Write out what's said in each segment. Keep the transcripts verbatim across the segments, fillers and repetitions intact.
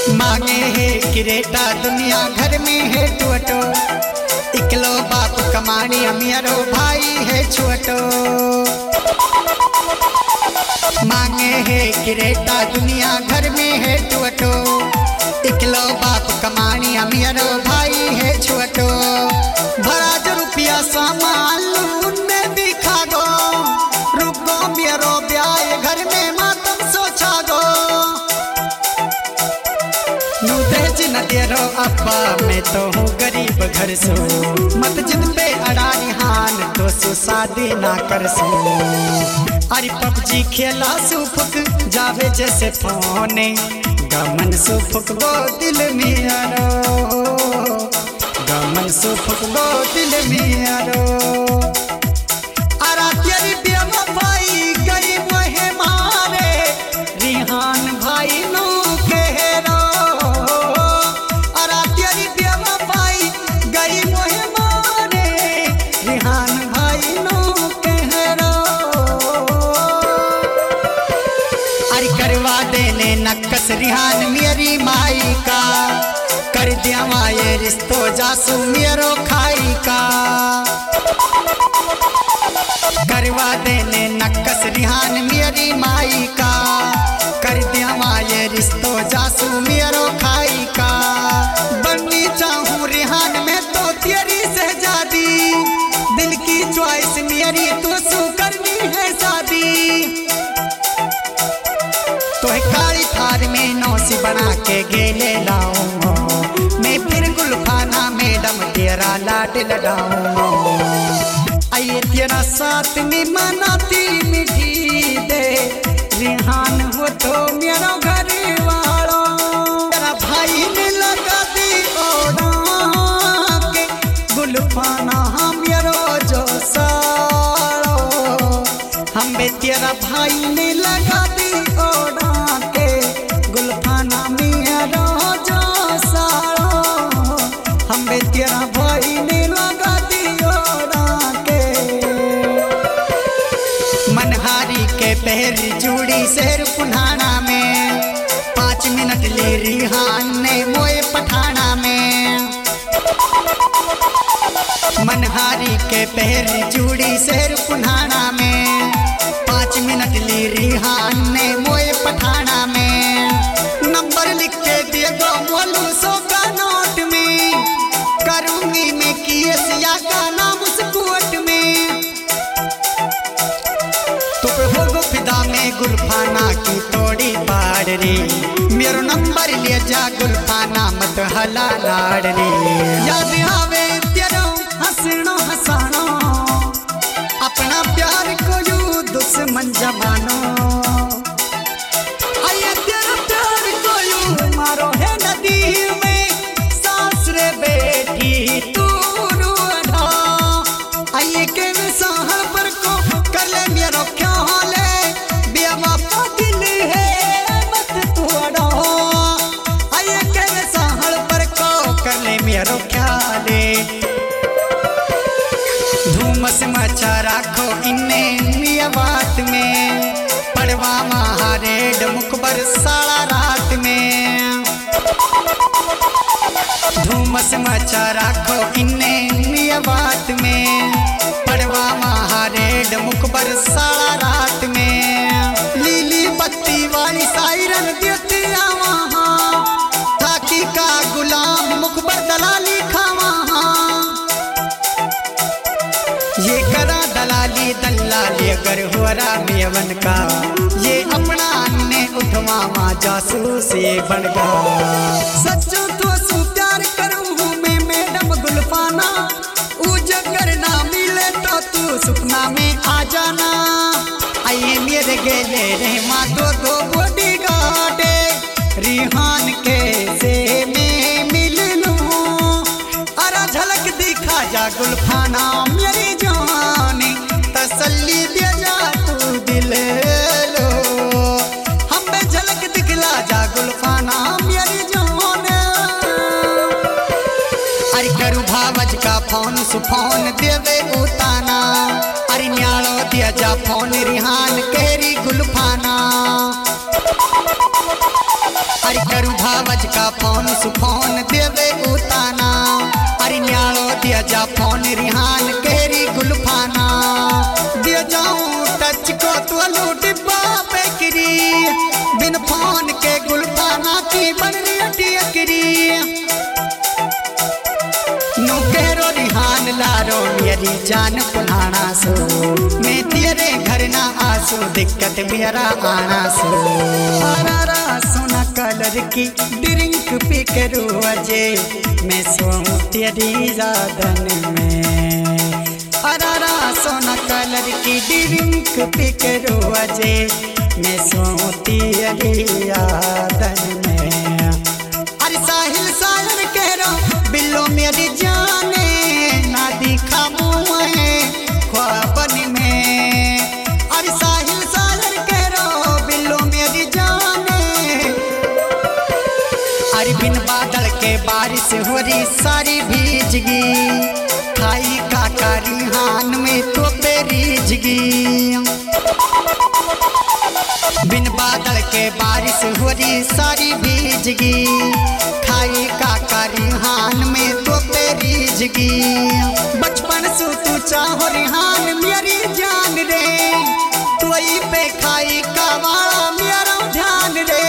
मांगे है किरेटा दुनिया घर में है टोटो, इकलो बाप कमानी अमीरो भाई है छोटो। मांगे है किरेटा दुनिया घर में है टोटो, इकलो बाप कमानी अमीरो भाई है छोटो। भरा जो रुपया सामान उनमें भी खा गो, रुको मेरो ब्याह घर में मातम सोचा गो। नू दहेज न दे रो अब्बा मैं तो हूँ गरीब घर सो, मत जिद पे अड़ानी हान तो सु शादी ना कर सो। अरे पबजी खेला सुफुक जावे जैसे फोने, गमन सुफुक गो दिल में आरो, गमन सुफुक गो दिल में आरो। अरा तेरी बेवा भाई गई मोहे मारे, रिहान भाई नो कहरो। अरा तेरी बेवा भाई गई मोहे मारे, रिहान भाई नो कहरो। अरे करवा देने नक्कस रिहान मेरी माई का, कर दिया ये रिश्तो जासू मेरो खाई का। करवा देने नक्कस रिहान मेरी माई का, कर दिया ये रिश्तो जासू मेरो खाई का। बननी चाहूँ रिहान में तो तेरी शहजादी, दिल की च्वाइस मेरी तो सू करनी है शादी। तो काली थार में नौसी बना के गेले लाऊं, मैं फिर गुलफाना मैडम तेरा लाड लडाऊं। आइए तेरा साथ में मनाती मीठी दे, रिहान हो तो मेरा घर वाला। तेरा भाई ने लगा दी ओढ़ा के गुलफाना मेरो जो सारो, हम बे तेरा भाई ने लगा दी ओढ़ा के गुलफाना मेरो जो सारो, हम बे तेरा भाई ने लगा दी ओढ़ा के। मनहारी के पहर जूड़ी शेर पुनाना में, पाँच मिनट ले रिहान ने मोए पठाना में। मनहारी के पहर जूड़ी शेर पुनाना में, पाँच मिनट ली रिहान ने मोए पठाना में। नंबर लिख के दिए गो मोलू सौ का नोट में, करूंगी मैं किएसिया का नाम उस कोट में। तो हो गो फिदा में गुलफाना की तोड़ी बाड़ रे, मेरो नंबर ले जा गुलफाना मत हला लाड़ रे। याद आवे तेरो हंसनो हंसानो, अपना प्यार को यू दुश्मन जमानो। आइए तेरा प्यार को यू मारो है नदी में, सास रे बेटी तू रूठा। आइए के सहर पर को कर ले मेरो ख्याल, बेवफा दिल है मत तू अड़ो। आइए के सहर पर को कर ले मेरो ख्याल, धूमस मचा राखो इन्ने मिया बात में। पड़वा महारेड मुकबर सारा रात में, धूमस मचा राखो इन्ने मिया बात में। पड़वा महारेड मुकबर सारा रात में, लीली बत्ती वाली सायरन देती वहाँ, थाकी का गुलाम मुकबर दलाली खावा। ये करा दलाली दलाली अगर हो रहा मेवन का, ये अपना अन्य उठवा जासूस ये बन गा। सच्चो तो सु प्यार करूँ मैं मैडम गुलफाना, उजगर ना मिले तो तू सपना में आ जाना। आइए मेरे गेले रे माँ दो दो बॉडी गार्डे, रिहान के से मैं मिल लूँ। अरा झलक दिखा जा गुलफाना मेरी जानी, तसल्ली दे जा तू दिल लो। हम बे झलक दिखला जा गुलफाना मेरी जान। अरे करू भावज का फोन सुफोन देवे उताना, अरे न्यालो दिया जा फोन रिहान केरी गुलफाना। अरे करू भावज का फोन सुफोन देवे उताना अरे न्यालो दिया जा फोन रिहान केरी गुलफाना दिया जाऊं टच को तो डिब्बा बेकरी बिन फोन के गुलफाना की बन रही अटियकरी नो केरो रिहान लारो मेरी जान पुनाना सो मैं तेरे घर ना आसो दिक्कत मेरा आना सो अरारा सोना कलर की ड्रिंक पी करो अजे मैं सोऊं तेरी यादन में अरारा सोना कलर की ड्रिंक पी करो अजे मैं सोऊं तेरी यादन में अरे साहिल सालन कह रो बिल्लो मेरी जाने ना दिखा मुँह ख्वाबन में अरे साहिल सालन कह रो बिल्लो मेरी जाने अरे बिन बादल के बारिश हो रही सारी भीजगी खाई काका रिहान में तो पे रीजगी बिन बादल के बारिश हो रही सारी भीजगी खाई काका रिहान में तो पे रीजगी बचपन से तू चाहो रिहान मेरी जान रे तोई पे खाई कावाड़ा मेरा ध्यान रे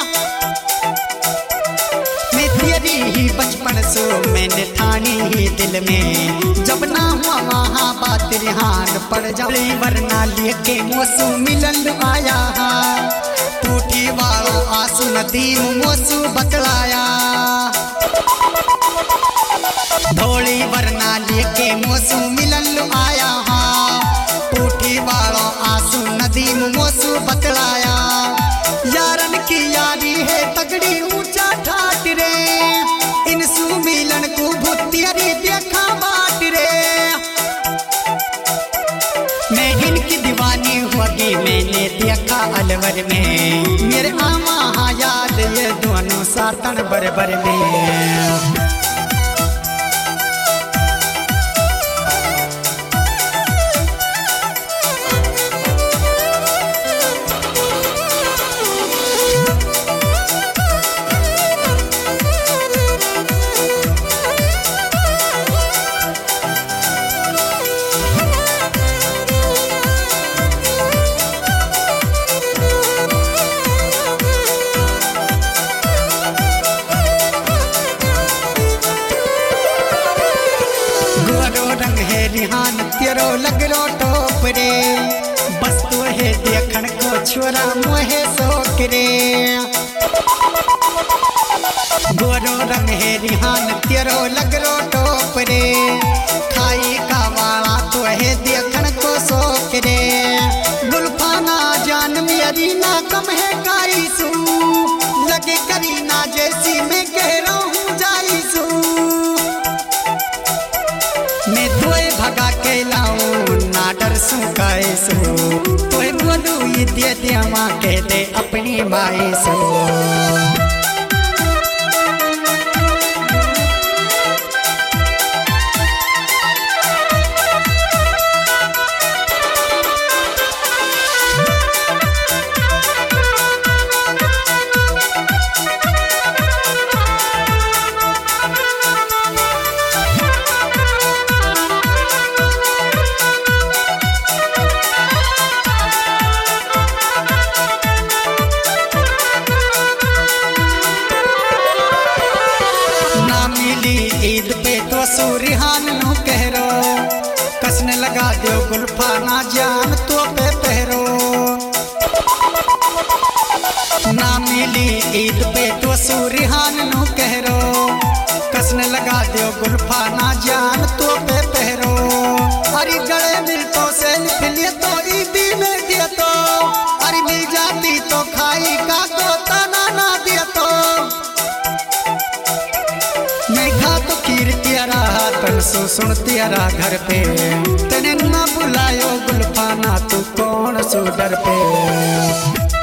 मैं तेरी ही बचपन से मैंने ठानी ही दिल में जब ना हुआ वहाँ बात रिहान पड़ जाए वरना लेके मोसू मिलन आया टूटी वालों आंसू नदीम मोसू बतलाया धोली वरना लेके मोसू मिलन आया टूटी वालों आंसू नदीम मोसू बतलाया यारन की यारी है तगड़ी ऊंचा ठाट रे इनसू मिलन को भूतियरी देखा बाट रे मैं इनकी दीवानी होगी मैंने देखा अलवर में मेरे आमा याद ये दोनों सातन बरबर में रिहान तेरो लगरो टोप रे बस तो है देखन को छोरा मोहे शौक रे गोरो रंग है रिहान तेरो लगरो टोप रे खाई का वाला तो है देखन को शौक रे गुलफाना जान मेरी ना कम है गाइसू लगे करीना जैसी मैं कह रहा हूँ जाइसू मैं तोय भगा के लाऊं ना डर सू कैसो तोय बोलू ये दे दे माँ कह दे अपनी माई सो ईद पे तो सूरिहान नु कह रो कसने लगा दो गुलफाना जान तो पे पहरो ना मिली ईद पे तो सूरिहान नु कह रो कसने लगा दो गुलफाना जान तो पे पहरो अरे गले मिल तो सेल्फ लिए तो ईदी में दिया तो अरे मिल जाती तो खाई का तो तना ना दिया तो मैं खा तो खीर तेरा तन सो सुन तेरा घर पे तेने ना बुलायो गुलफाना तू कौन सो डर पे।